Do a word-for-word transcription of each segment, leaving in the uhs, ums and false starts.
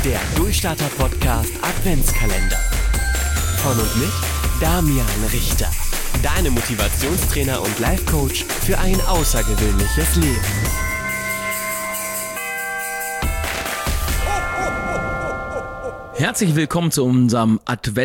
Der Durchstarter-Podcast Adventskalender. Von und mit Damian Richter. Deine Motivationstrainer und Life-Coach für ein außergewöhnliches Leben. Herzlich willkommen zu unserem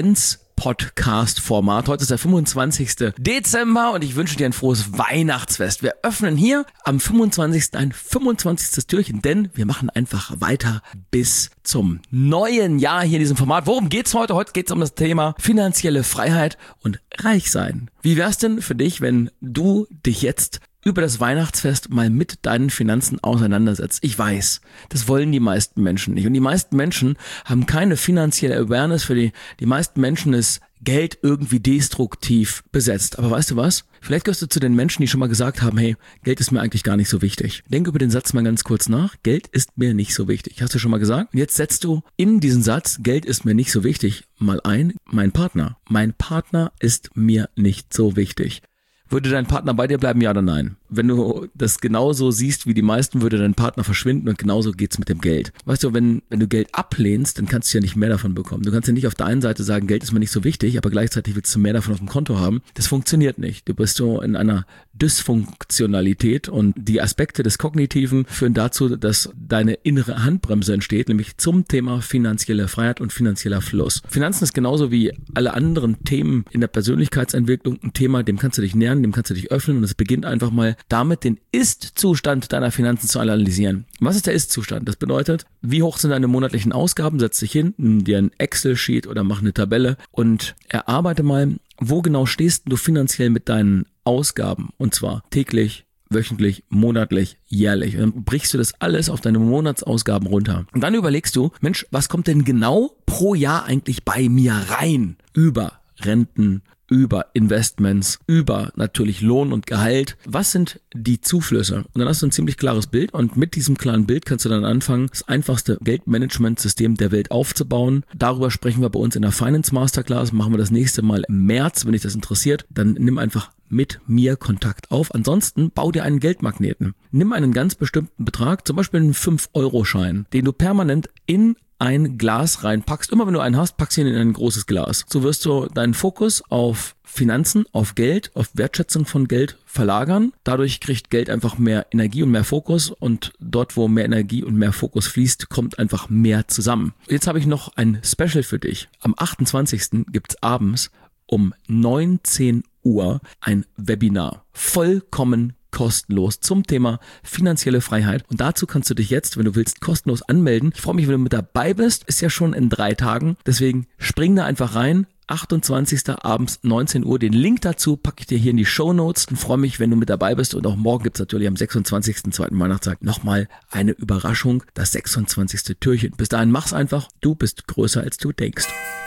Advents-Podcast-Format. Heute ist der fünfundzwanzigster Dezember und ich wünsche dir ein frohes Weihnachtsfest. Wir öffnen hier am fünfundzwanzigsten ein fünfundzwanzigstes Türchen, denn wir machen einfach weiter bis zum neuen Jahr hier in diesem Format. Worum geht's heute? Heute geht's um das Thema finanzielle Freiheit und Reichsein. Wie wär's denn für dich, wenn du dich jetzt über das Weihnachtsfest mal mit deinen Finanzen auseinandersetzt? Ich weiß, das wollen die meisten Menschen nicht. Und die meisten Menschen haben keine finanzielle Awareness. Für die, die meisten Menschen ist Geld irgendwie destruktiv besetzt. Aber weißt du was? Vielleicht gehörst du zu den Menschen, die schon mal gesagt haben, hey, Geld ist mir eigentlich gar nicht so wichtig. Denk über den Satz mal ganz kurz nach. Geld ist mir nicht so wichtig. Hast du schon mal gesagt? Und jetzt setzt du in diesen Satz, Geld ist mir nicht so wichtig, mal ein, mein Partner. Mein Partner ist mir nicht so wichtig. Würde dein Partner bei dir bleiben, ja oder nein? Wenn du das genauso siehst wie die meisten, würde dein Partner verschwinden und genauso geht's mit dem Geld. Weißt du, wenn, wenn du Geld ablehnst, dann kannst du ja nicht mehr davon bekommen. Du kannst ja nicht auf der einen Seite sagen, Geld ist mir nicht so wichtig, aber gleichzeitig willst du mehr davon auf dem Konto haben. Das funktioniert nicht. Du bist so in einer Dysfunktionalität und die Aspekte des Kognitiven führen dazu, dass deine innere Handbremse entsteht, nämlich zum Thema finanzielle Freiheit und finanzieller Fluss. Finanzen ist genauso wie alle anderen Themen in der Persönlichkeitsentwicklung ein Thema, dem kannst du dich nähern, dem kannst du dich öffnen und es beginnt einfach mal damit, den Ist-Zustand deiner Finanzen zu analysieren. Was ist der Ist-Zustand? Das bedeutet, wie hoch sind deine monatlichen Ausgaben? Setz dich hin, nimm dir ein Excel-Sheet oder mach eine Tabelle und erarbeite mal, wo genau stehst du finanziell mit deinen Ausgaben? Und zwar täglich, wöchentlich, monatlich, jährlich. Und dann brichst du das alles auf deine Monatsausgaben runter. Und dann überlegst du, Mensch, was kommt denn genau pro Jahr eigentlich bei mir rein? Über Renten, über Investments, über natürlich Lohn und Gehalt. Was sind die Zuflüsse? Und dann hast du ein ziemlich klares Bild und mit diesem klaren Bild kannst du dann anfangen, das einfachste Geldmanagementsystem der Welt aufzubauen. Darüber sprechen wir bei uns in der Finance Masterclass. Machen wir das nächste Mal im März, wenn dich das interessiert. Dann nimm einfach mit mir Kontakt auf. Ansonsten bau dir einen Geldmagneten. Nimm einen ganz bestimmten Betrag, zum Beispiel einen fünf Euro Schein, den du permanent in ein Glas reinpackst. Immer wenn du einen hast, packst ihn in ein großes Glas. So wirst du deinen Fokus auf Finanzen, auf Geld, auf Wertschätzung von Geld verlagern. Dadurch kriegt Geld einfach mehr Energie und mehr Fokus und dort, wo mehr Energie und mehr Fokus fließt, kommt einfach mehr zusammen. Jetzt habe ich noch ein Special für dich. Am achtundzwanzigsten gibt's abends um neunzehn Uhr ein Webinar. Vollkommen kostenlos zum Thema finanzielle Freiheit. Und dazu kannst du dich jetzt, wenn du willst, kostenlos anmelden. Ich freue mich, wenn du mit dabei bist. Ist ja schon in drei Tagen. Deswegen spring da einfach rein. achtundzwanzigster abends neunzehn Uhr. Den Link dazu packe ich dir hier in die Shownotes und freue mich, wenn du mit dabei bist. Und auch morgen gibt es natürlich am sechsundzwanzigsten zweiten Weihnachtstag nochmal eine Überraschung, das sechsundzwanzigste Türchen. Bis dahin mach's einfach. Du bist größer, als du denkst.